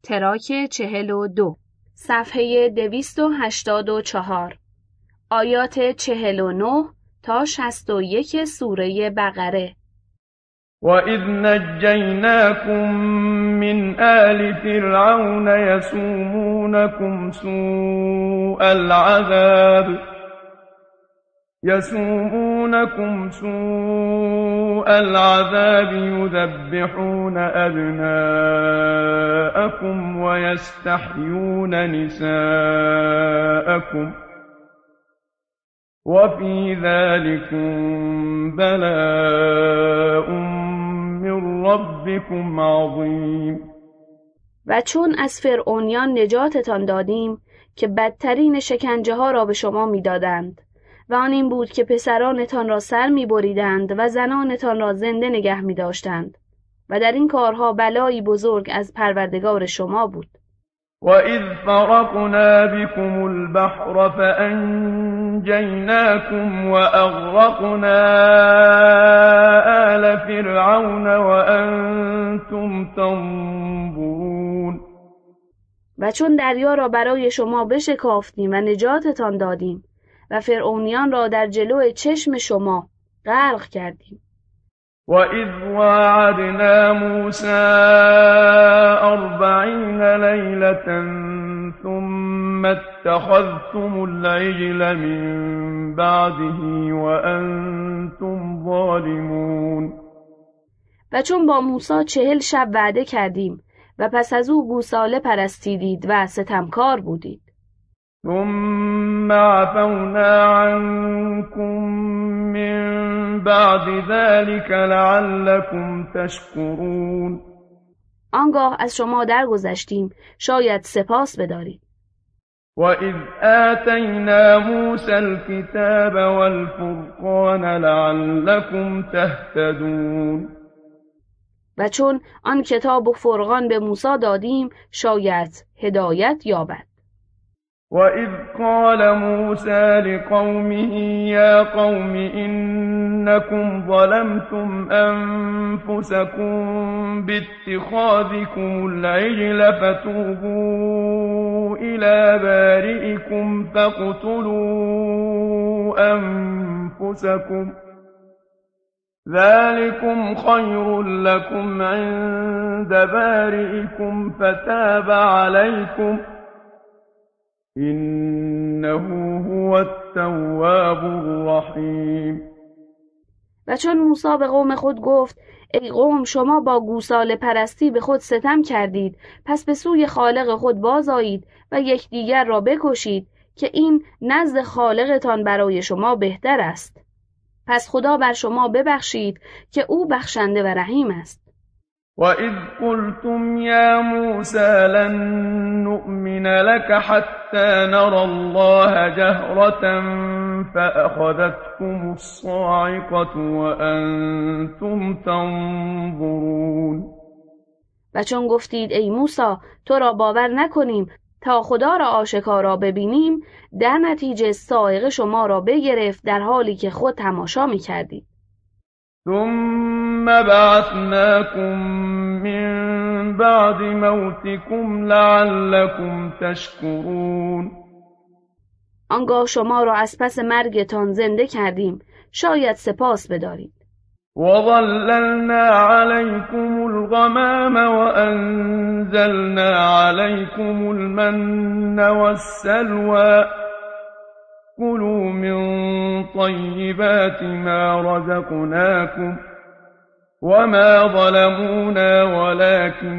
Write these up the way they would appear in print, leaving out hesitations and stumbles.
تراک 42 صفحه 284 آیات 49 تا 61 سوره بقره. وَإِذْ نَجَّيْنَاكُمْ مِنْ آلِ فِرْعَوْنَ يَسُومُونَكُمْ سوء العذاب يذبحون أبناءكم ويستحيون نساءكم وفي ذلكم بلاء من ربكم عظیم. و چون از فرعونیان نجاتتان دادیم که بدترین شکنجه ها را به شما میدادند و آن این بود که پسرانتان را سر می‌بریدند و زنانتان را زنده نگه می‌داشتند و در این کارها بلایی بزرگ از پروردگار شما بود. وَإِذْ فَرَقْنَا بِكُمُ الْبَحْرَ فَأَنْجَيْنَاكُمْ وَأَغْرَقْنَا آلَ فِرْعَوْنَ وَأَنْتُمْ تَنظُرُونَ. و چون دریا را برای شما بشکافتیم و نجاتتان دادیم و فرعونیان را در جلو چشم شما غرق کردیم. وَإِذْ وَاعَدْنَا مُوسَىٰ 40 لَيْلَةً ثُمَّ اتَّخَذْتُمُ الْعِجْلَ مِن بَعْدِهِ وَأَنْتُمْ ظَالِمُونَ. و چون با موسی 40 شب وعده کردیم و پس از او گوساله پرستیدید و ستمکار بودید. ثم عفونا عنكم من بعد ذلك لعلكم تشكرون. آنگاه از شما درگذشتیم شاید سپاس بدارید. وَإِذْ آتَيْنَا مُوسَى الْكِتَابَ وَالْفُرْقَانَ لَعَلَّكُمْ تَهْتَدُونَ. و چون آن کتاب و فرقان به موسی دادیم شاید هدایت یابد. وَإِذْ قَالَ مُوسَى لِقَوْمِهِ يَا قَوْمِ إِنَّكُمْ ظَلَمْتُمْ أَنفُسَكُمْ بِاتِّخَاذِكُمُ الْعِجْلَ فَتُوبُوا إِلَى بَارِئِكُمْ فَاقْتُلُوا أَنفُسَكُمْ ذَلِكُمْ خَيْرٌ لَكُمْ عِندَ بَارِئِكُمْ فَتَابَ عَلَيْكُمْ إِنَّهُ هُوَ التَّوَّابُ الرَّحِیمُ. و چون موسی به قوم خود گفت ای قوم شما با گوساله پرستی به خود ستم کردید، پس به سوی خالق خود باز آیید و یکدیگر را بکشید که این نزد خالقتان برای شما بهتر است. پس خدا بر شما ببخشید که او بخشنده و رحیم است. وَإِذْ قُلْتُمْ يَا مُوسَىٰ لَن نُّؤْمِنَ لَكَ حَتَّىٰ نَرَى اللَّهَ جَهْرَةً فَأَخَذَتْكُمُ الصَّاعِقَةُ وَأَنتُمْ تَنظُرُونَ. و چون گفتید ای موسی تو را باور نکنیم تا خدا را آشکارا ببینیم، در نتیجه صاعقه شما را بگرفت در حالی که خود تماشا می‌کردید. ثم بعثناكم من بعد موتكم لعلكم تشكرون. آنگاه شما را از پس مرگتان زنده کردیم شاید سپاس بدارید. وظللنا عليكم الغمام وأنزلنا عليكم المن والسلوى كلوا من طيبات ما رزقناكم وما ظلمونا ولكن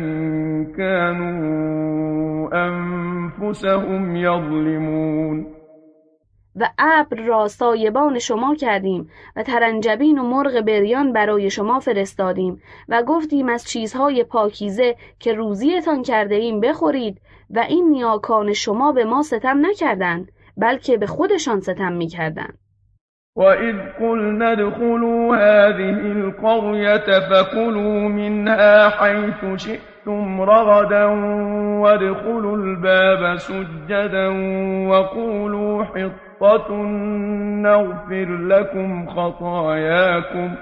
كانوا أنفسهم يظلمون. و ابر را سایبان شما کردیم و ترنجبین و مرغ بریان برای شما فرستادیم و گفتیم از چیزهای پاکیزه که روزیتان کرده ایم بخورید و این نیاکان شما به ما ستم نکردند بلکه به خودشان ستم می‌کردند. وَإِذْ قُلْنَا ادْخُلُوا هَٰذِهِ الْقَرْيَةَ فَكُلُوا مِنْهَا حَيْثُ شِئْتُمْ رَغَدًا وَادْخُلُوا الْبَابَ سُجَّدًا وَقُولُوا حِطَّةٌ نَّغْفِرْ لَكُمْ خَطَايَاكُمْ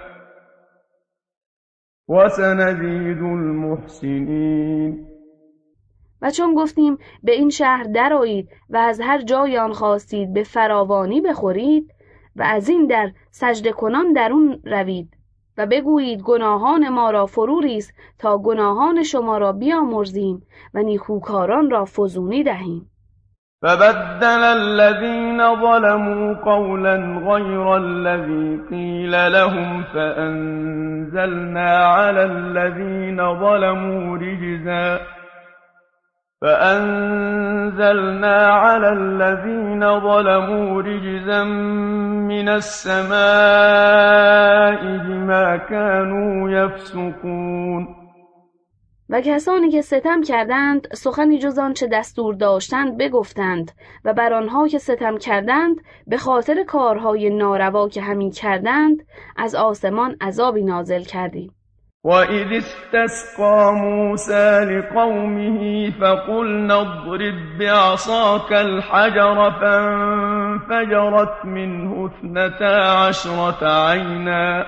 وَسَنَزِيدُ الْمُحْسِنِينَ. و چون گفتیم به این شهر درآیید و از هر جای آن خواستید به فراوانی بخورید و از این در سجده کنان درون روید و بگویید گناهان ما را فرو ریز تا گناهان شما را بیامرزیم و نیکوکاران را فزونی دهیم. فبدل الذين ظلموا قولا غير الذي قيل لهم فأنزلنا على الذين ظلموا رجزا من السماء بما كانوا يفسقون. و کسانی که ستم کردند سخنی جز آنچه دستور داشتند بگفتند و بر آنها که ستم کردند به خاطر کارهای ناروا که همین کردند از آسمان عذابی نازل کردیم. وَإِذِ اسْتَسْقَىٰ مُوسَىٰ لِقَوْمِهِ فَقُلْنَا اضْرِب بِّعَصَاكَ الْحَجَرَ فَانفَجَرَتْ مِنْهُ 12 عَيْنًا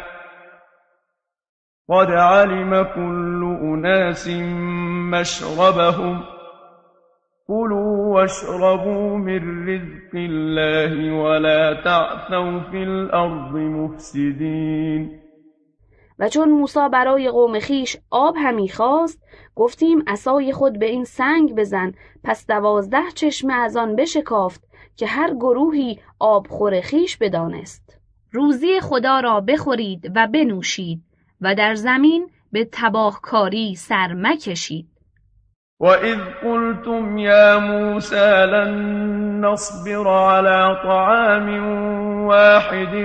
قَدْ عَلِمَ كُلُّ أُنَاسٍ مَّشْرَبَهُمْ كُلُوا وَاشْرَبُوا مِن رِّزْقِ اللَّهِ وَلَا تَعْثَوْا فِي الْأَرْضِ مُفْسِدِينَ. و چون موسی برای قوم خیش آب همی خواست گفتیم عصای خود به این سنگ بزن، پس 12 چشمه از آن بشکافت که هر گروهی آب خور خیش بدانست. روزی خدا را بخورید و بنوشید و در زمین به تباهکاری سر مکشید. وَإِذْ قُلْتُمْ يَا مُوسَىٰ لَن نَّصْبِرَ عَلَىٰ طَعَامٍ وَاحِدٍ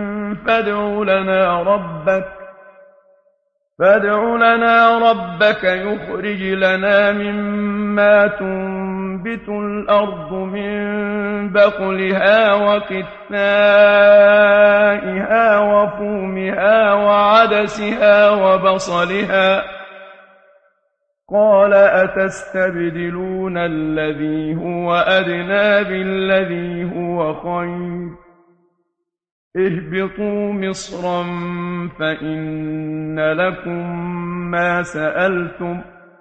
فادع لنا ربك يخرج لنا مما تنبت الأرض من بقلها وقثائها وفومها وعدسها وبصلها قال أتستبدلون الذي هو أدنى بالذي هو خير اهبطوا مصرا فإن لكم ما سألتم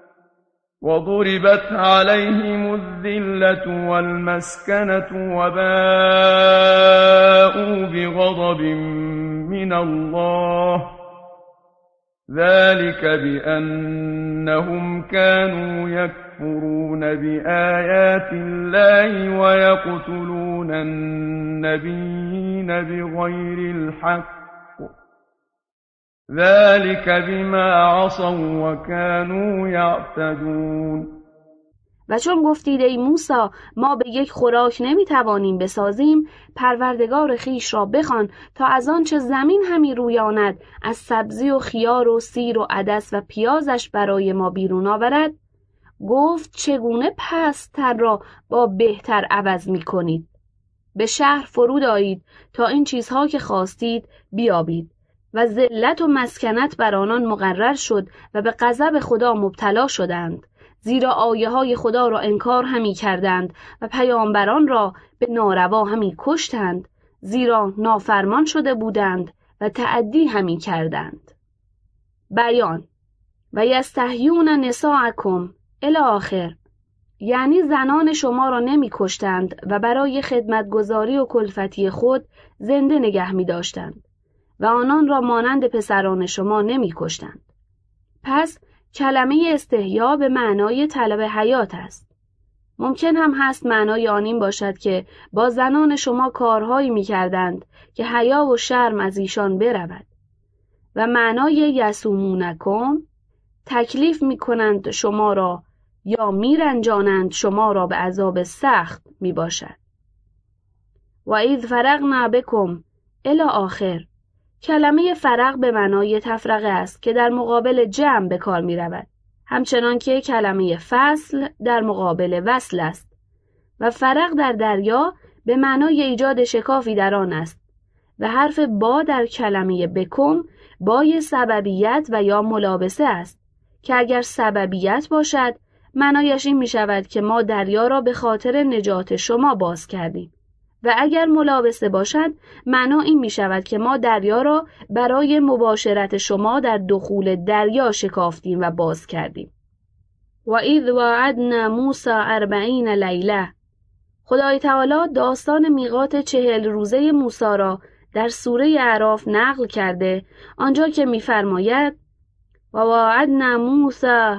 وضربت عليهم الذلة والمسكنة وباءوا بغضب من الله ذلك بأنهم كانوا يكفرون بآيات الله ويقتلون النبيين بغير الحق ذلك بما عصوا وكانوا يعتدون. و چون گفتید ای موسی ما به یک خوراک نمیتوانیم بسازیم، پروردگار خیش را بخوان تا از آنچه زمین همی رویاند از سبزی و خیار و سیر و عدس و پیازش برای ما بیرون آورد. گفت چگونه پست‌تر را با بهتر عوض می کنید؟ به شهر فرود آیید تا این چیزها که خواستید بیابید. و ذلت و مسکنت بر آنان مقرر شد و به غضب خدا مبتلا شدند، زیرا آیه های خدا را انکار همی کردند و پیامبران را به ناروا همی کشتند، زیرا نافرمان شده بودند و تعدی همی کردند. بیان و یستحیون نساءکم الی آخر، یعنی زنان شما را نمی کشتند و برای خدمتگزاری و کلفتی خود زنده نگه می داشتند و آنان را مانند پسران شما نمی کشتند. پس کلمه استحیا به معنای طلب حیات است. ممکن هم هست معنای آن این باشد که با زنان شما کارهایی می کردند که حیا و شرم از ایشان برود. و معنای یسومونکم تکلیف می کنند شما را یا می رنجانند شما را به عذاب سخت می باشد. و اذ فرقنا بکم الی آخر، کلمه فرق به معنای تفرقه است که در مقابل جمع به کار می رود، همچنان که کلمه فصل در مقابل وصل است و فرق در دریا به معنای ایجاد شکافی در آن است و حرف با در کلمه بکم بای سببیت و یا ملابسه است که اگر سببیت باشد معنایش این می شود که ما دریا را به خاطر نجات شما باز کردیم و اگر ملابسه باشد معنا این می شود که ما دریا را برای مباشرت شما در دخول دریا شکافتیم و باز کردیم. و اذ وعدنا موسی 40 لیله. خدای تعالی داستان میقات 40 روزه موسی را در سوره اعراف نقل کرده، آنجا که می‌فرماید و وعدنا موسی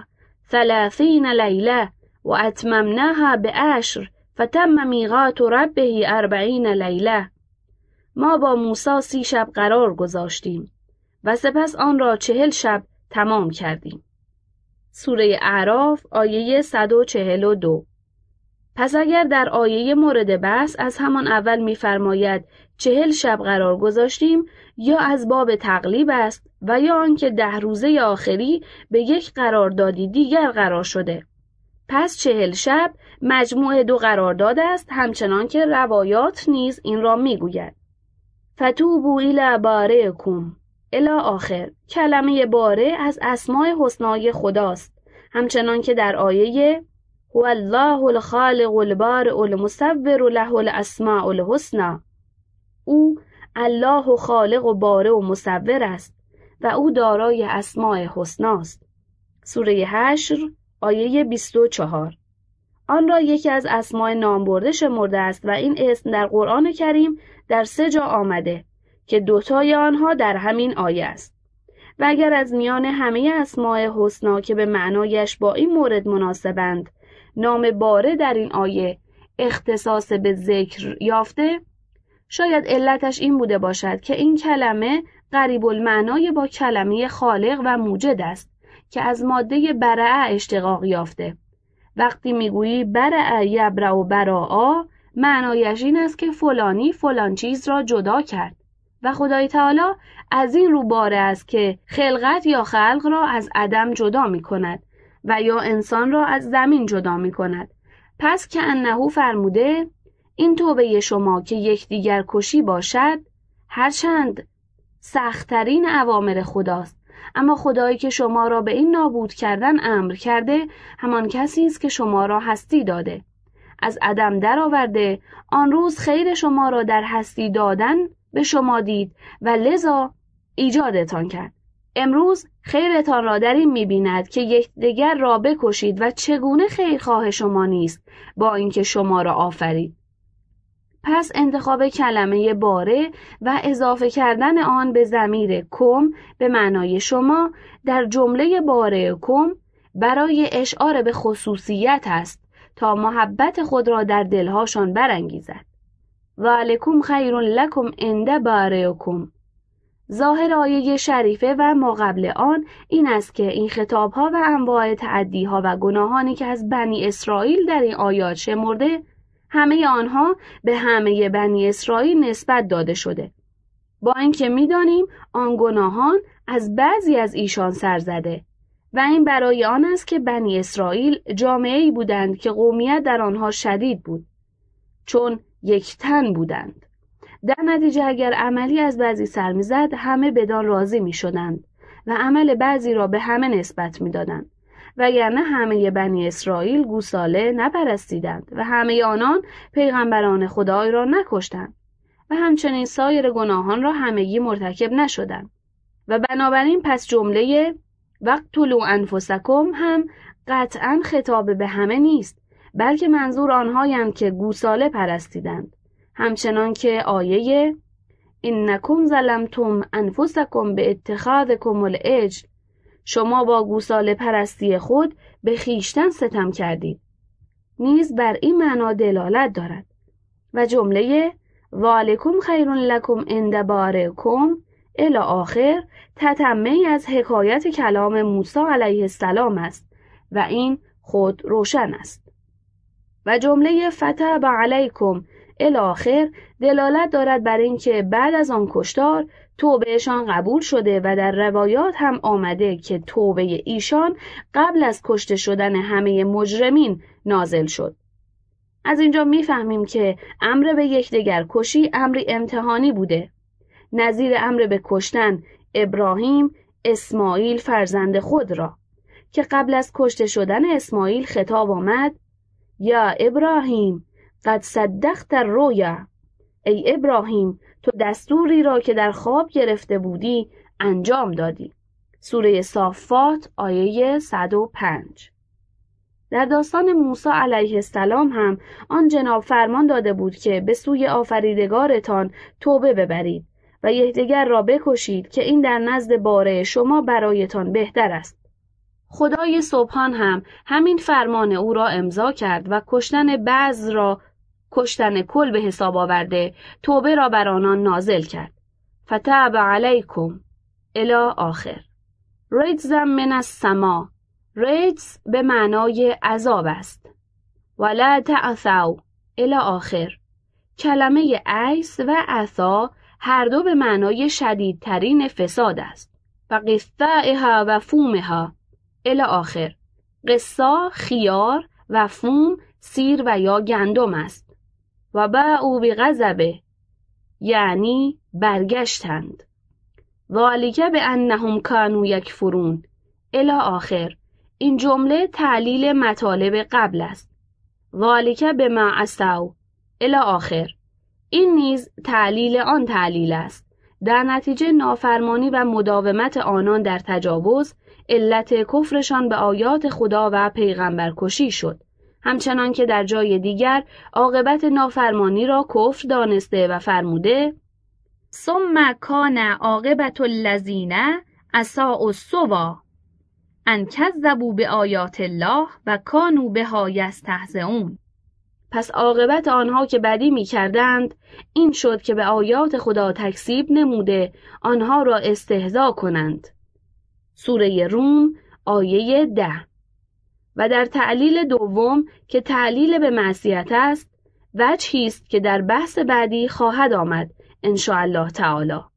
30 لیله و اتممناها ب10 فتم میقات ربه 40 لیله. ما با موسی 30 شب قرار گذاشتیم و سپس آن را 40 شب تمام کردیم. سوره اعراف آیه 142. پس اگر در آیه مورد بحث از همان اول می‌فرماید 40 شب قرار گذاشتیم، یا از باب تقلیب است و یا آنکه 10 روزه آخری به یک قراردادی دیگر قرار شده. پس 40 شب مجموع 2 قرارداد است، همچنان که روایات نیز این را میگوید. فتوبوا الی بارئکم الی آخر. کلمه بارئ از اسماء حسنای خداست، همچنان که در آیه هو الله الخالق البارئ المصور له الاسماء الحسنی. او الله خالق و بارئ و مصور است و او دارای اسماء حسناست. سوره حشر آیه 24. آن را یکی از اسماء نامبرده شمرده است و این اسم در قرآن کریم در 3 جا آمده که 2 تای آنها در همین آیه است. و اگر از میان همه اسماء حسنا که به معنایش با این مورد مناسبند نام باره در این آیه اختصاص به ذکر یافته، شاید علتش این بوده باشد که این کلمه قریب المعنای با کلمه خالق و موجد است که از ماده برع اشتقاق یافته. وقتی میگویی برع یبرع و براعا، معنایش این است که فلانی فلان چیز را جدا کرد و خدای تعالی از این رو باره است که خلقت یا خلق را از عدم جدا می کند و یا انسان را از زمین جدا می کند. پس که انه فرموده این توبه شما که یکدیگر کشی باشد، هرچند سخت‌ترین اوامر خداست، اما خدایی که شما را به این نابود کردن امر کرده همان کسی است که شما را هستی داده، از عدم درآورده، آن روز خیر شما را در هستی دادن به شما دید و لذا ایجادتان کرد. امروز خیرتان را در این می‌بیند که یکدیگر را بکشید و چگونه خیرخواه شما نیست با اینکه شما را آفرید. پس انتخاب کلمه باره و اضافه کردن آن به ضمیر کم به معنای شما در جمله باره کم برای اشعار به خصوصیت است تا محبت خود را در دلهاشان برانگیزد. ذالکم خیر لکم عند بارئکم. ظاهر آیه شریفه و ما قبل آن این است که این خطابها و انواع تعدیها و گناهانی که از بنی اسرائیل در این آیات شمرده، همه آنها به همه بنی اسرائیل نسبت داده شده، با اینکه می‌دانیم آن گناهان از بعضی از ایشان سر زده و این برای آن است که بنی اسرائیل جامعه‌ای بودند که قومیت در آنها شدید بود، چون یک تن بودند. در نتیجه اگر عملی از بعضی سر می‌زد، همه بدان راضی می‌شدند و عمل بعضی را به همه نسبت می‌دادند، وگرنه همه بنی اسرائیل گوساله نپرستیدند و همه آنان پیغمبران خدای را نکشتند و همچنین سایر گناهان را همگی مرتکب نشدند. و بنابراین پس جمله وقتلوا انفسکم هم قطعاً خطاب به همه نیست، بلکه منظور آنهایند که گوساله پرستیدند، همچنان که آیه انکم ظلمتم انفسکم به اتخاذکم العجل، شما با گوساله پرستی خود به خیشتن ستم کردید، نیز بر این معنا دلالت دارد. و جمله ذالکم خیر لکم عند بارئکم الی آخر تتمه از حکایت کلام موسی علیه السلام است و این خود روشن است. و جمله فتب علیکم الی آخر دلالت دارد بر اینکه بعد از آن کشتار توبهشان قبول شده و در روایات هم آمده که توبه ایشان قبل از کشته شدن همه مجرمین نازل شد. از اینجا میفهمیم که امر به یکدیگر کشی امری امتحانی بوده، نظیر امر به کشتن ابراهیم اسماعیل فرزند خود را که قبل از کشته شدن اسماعیل خطاب آمد یا ابراهیم قد صدقت الرؤیا، ای ابراهیم تو دستوری را که در خواب گرفته بودی انجام دادی. سوره صافات آیه 105. در داستان موسی علیه السلام هم آن جناب فرمان داده بود که به سوی آفریدگارتان توبه ببرید و یکدیگر را بکشید که این در نزد باره شما برایتان بهتر است. خدای سبحان هم همین فرمان او را امضا کرد و کشتن بعض را کشتن کل به حساب آورده توبه را بر آنان نازل کرد. فتاب علیکم الی آخر. رجزا من السما، رجز به معنای عذاب است. ولا تعثوا الی آخر. کلمه عیس و عثا هر دو به معنای شدیدترین فساد است. و قثائها و فومها الی آخر. قصا خیار و فوم سیر و یا گندم است. و باءوا بغضب یعنی برگشتند. ذالک بانهم کانوا یکفرون الی آخر. این جمله تعلیل مطالب قبل است. ذالک بما عصوا الی آخر. این نیز تعلیل آن تعلیل است. در نتیجه نافرمانی و مداومت آنان در تجاوز علت کفرشان به آیات خدا و پیغمبر کشی شد. همچنان که در جای دیگر عاقبت نافرمانی را کفر دانسته و فرموده ثم کان عاقبت الذین اساءوا الصوا ان کذبوا بآیات الله و کانوا بها یستهزئون. پس عاقبت آنها که بدی می کردند این شد که به آیات خدا تکذیب نموده آنها را استهزا کنند. سوره روم آیه 10. و در تعلیل دوم که تعلیل به معصیت است وجهی است که در بحث بعدی خواهد آمد ان شاء الله تعالی.